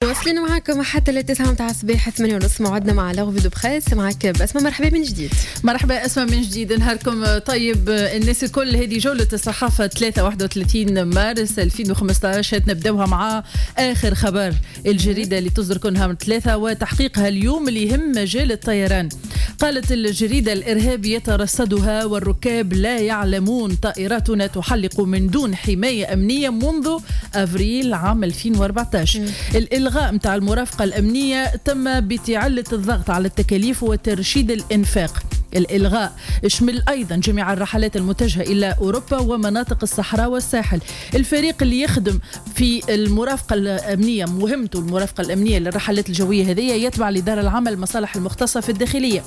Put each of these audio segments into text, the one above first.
مواصلين معاكم حتى للتسعة متاع الصباح 8:30 موعدنا مع لغوي دوبخاس. معك بسمة، مرحبا من جديد. مرحبا أسماء من جديد، نهاركم طيب الناس الكل. هذه جولة الصحافة 31 مارس 2015. نبداوها مع آخر خبر الجريدة اللي تصدر كل نهار 3 وتحقيقها اليوم اللي يهم مجال الطيران. قالت الجريدة: الإرهاب يترصدها والركاب لا يعلمون، طائراتنا تحلق من دون حماية أمنية منذ أفريل عام 2014. الإلغاء متاع المرافقة الأمنية تم بتعلة الضغط على التكاليف وترشيد الإنفاق. الإلغاء يشمل أيضا جميع الرحلات المتجهة إلى أوروبا ومناطق الصحراء والساحل. الفريق اللي يخدم في المرافقة الأمنية، مهمته المرافقة الأمنية للرحلات الجوية هذه، يتبع لدار العمل المصالح المختصة في الداخلية.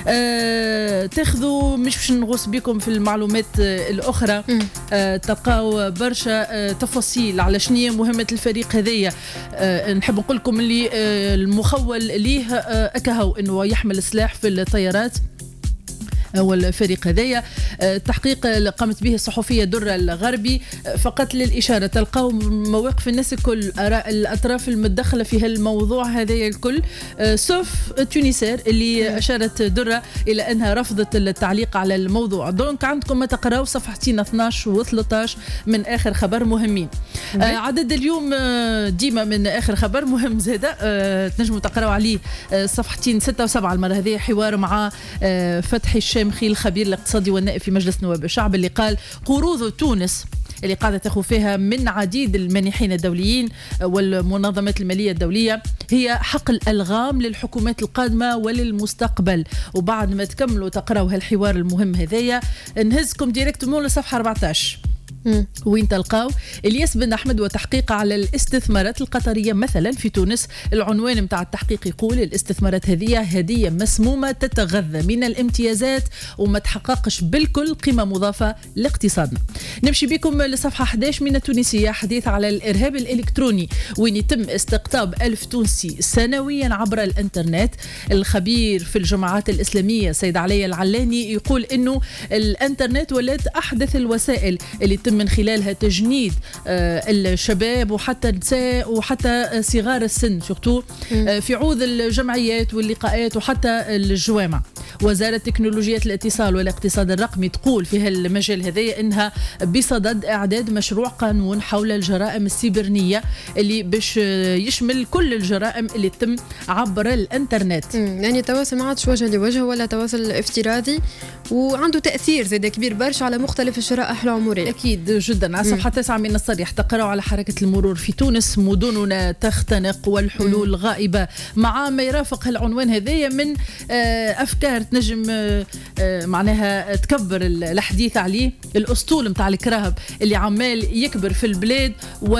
تاخذوا مش باش نغوص بكم في المعلومات الأخرى، تلقاو برشا تفاصيل على شنو مهمة الفريق هذية. نحب نقول لكم اللي المخول ليه أكهو أنه يحمل سلاح في الطيارات. والفريق هذايا التحقيق اللي قامت به الصحفية درة الغربي فقط للإشارة. تلقاو مواقف الناس الكل، آراء الأطراف المتدخلة في هالموضوع هذايا الكل، سوف تونسير اللي أشارت درة إلى أنها رفضت التعليق على الموضوع. دونك عندكم ما تقراو صفحتين 12 و 13 من آخر خبر مهمين. عدد اليوم ديما من آخر خبر مهم زادة، تنجموا تقراو عليه صفحتين 6 و7 المرة هذه. حوار مع فتحي الشامخي الخبير الاقتصادي والنائب في مجلس نواب الشعب، اللي قال: قروض تونس اللي قاعدة تاخذ فيها من عديد المانحين الدوليين والمنظمات المالية الدولية هي حقل ألغام للحكومات القادمة وللمستقبل. وبعد ما تكملوا تقرأوا هالحوار المهم هذايا، نهزكم ديريكتومون لصفحة 14 وين تلقاو الياس بن أحمد وتحقيق على الاستثمارات القطرية مثلا في تونس. العنوان متاع التحقيق يقول: الاستثمارات هذه هدية مسمومة تتغذى من الامتيازات وما تحققش بالكل قيمة مضافة لاقتصادنا. نمشي بكم لصفحة 11 من التونسية، حديث على الإرهاب الإلكتروني وين يتم استقطاب 1000 تونسي سنويا عبر الانترنت. الخبير في الجماعات الإسلامية سيد علي العلاني يقول إنه الانترنت ولات أحدث الوسائل اللي من خلالها تجنيد الشباب وحتى النساء وحتى صغار السن سورتو في عوض الجمعيات واللقاءات وحتى الجوامع. وزارة تكنولوجيات الاتصال والاقتصاد الرقمي تقول في هالمجال هذا انها بصدد اعداد مشروع قانون حول الجرائم السيبرانية اللي باش يشمل كل الجرائم اللي تتم عبر الانترنت. يعني التواصل ما عادش وجه لوجه ولا تواصل افتراضي، وعنده تأثير زاد كبير برشا على مختلف الشرائح العمرية. أكيد جدا. على صفحة 9 من الصريح تقرأوا على حركة المرور في تونس: مدننا تختنق والحلول غائبة. مع ما يرافق هالعنوان هذايا من أفكار تنجم معناها تكبر الحديث عليه. الأسطول متاع الكراهب اللي عمال يكبر في البلاد،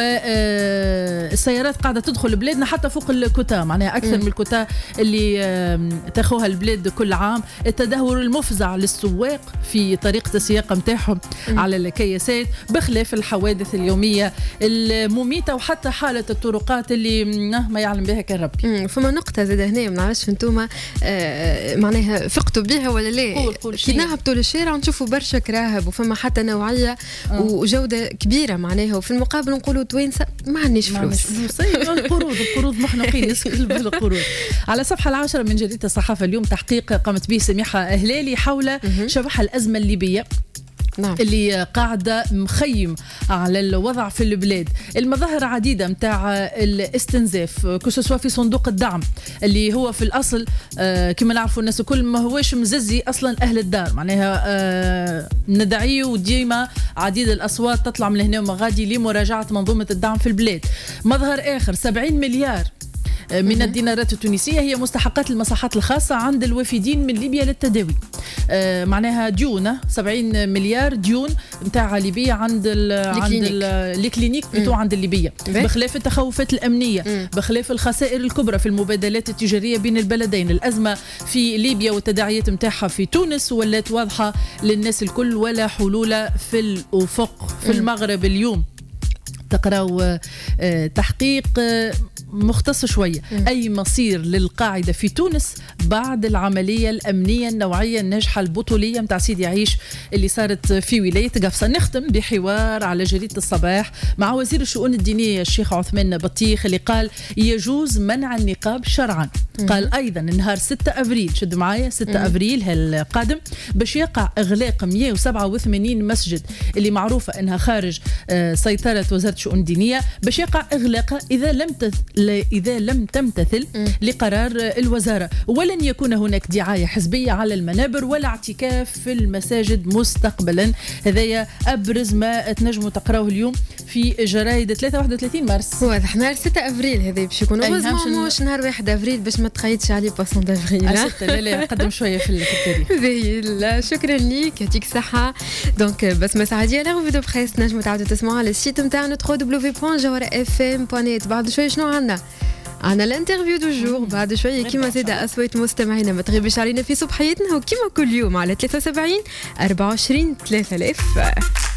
والسيارات قاعدة تدخل بلادنا حتى فوق الكوتا، معناها أكثر من الكوتا اللي تاخوها البلاد كل عام. التدهور المفزع للسواق في طريقة السياقة متاعهم على الكياسات، بخلاف الحوادث اليومية المميتة وحتى حالة الطرقات اللي ما يعلم بها كان ربي. فما نقطة زاد هنا ما نعرفش انتوما معناها فقتوا بها ولا لا. كي نهبطوا للشارع نشوفوا برشا كراهب وفما حتى نوعية وجودة كبيرة معناها، وفي المقابل نقولوا توينسة ما عندناش فلوس. القروض مخنقين نسكت بالقروض. على صفحة 10 من جريدة الصحافة اليوم تحقيق قامت به سميحة هلالي حول شبح الأزمة الليبية. نعم. اللي قاعدة مخيم على الوضع في البلاد. المظاهر عديدة متاع الاستنزاف كسوسوا في صندوق الدعم اللي هو في الأصل كما نعرفوا الناس الكل ما هوش مززي أصلا أهل الدار، معناها ندعيه وديما عديد الأصوات تطلع من هنا ومغادي لمراجعة منظومة الدعم في البلاد. مظهر آخر: 70 مليار من الدينارات التونسية هي مستحقات المصحات الخاصة عند الوافدين من ليبيا للتداوي. معناها ديون 70 مليار ديون نتاع ليبيا عند الكلينيك بتوع عند الليبية، بخلاف التخوفات الأمنية، بخلاف الخسائر الكبرى في المبادلات التجارية بين البلدين. الأزمة في ليبيا والتداعيات نتاعها في تونس ولات واضحة للناس الكل ولا حلول في الأفق. في المغرب اليوم تقراو تحقيق مختص شوية أي مصير للقاعدة في تونس بعد العملية الأمنية النوعية الناجحة البطولية متاع سيدي عيش اللي صارت في ولاية قفصة. نختم بحوار على جريدة الصباح مع وزير الشؤون الدينية الشيخ عثمان بطيخ اللي قال يجوز منع النقاب شرعا. قال أيضا نهار 6 أبريل، شد معايا 6 أبريل القادم باش يقع إغلاق 187 مسجد اللي معروفة أنها خارج سيطرة وزارة الشؤون الدينية، باش يقع إغلاقها إذا لم تمتثل لقرار الوزارة، ولن يكون هناك دعاية حزبية على المنابر ولا اعتكاف في المساجد مستقبلا. هذايا أبرز ما تنجموا تقرأوه اليوم في جرايد 31 مارس. واضح نهار 6 أبريل هذا باش يكون مش نهار 1 أبريل باش ما تخيطش عليه باسون دافريل. لا قدم شوية في التاريخ. باهي شكرا ليك يعطيك الصحة. دونك بس مساعدية لا ريفي دو بريس نجموا تعاودوا تسمعوا على السيت نتاعنا www.jawara.fm.net. بعد شوية شنو عنا الانترفيو دو جور بعد شوية كيما زاد أصوات مستمعينا ما تغيبش علينا في صبحيتنا وكيما كل يوم على 73 24 3000.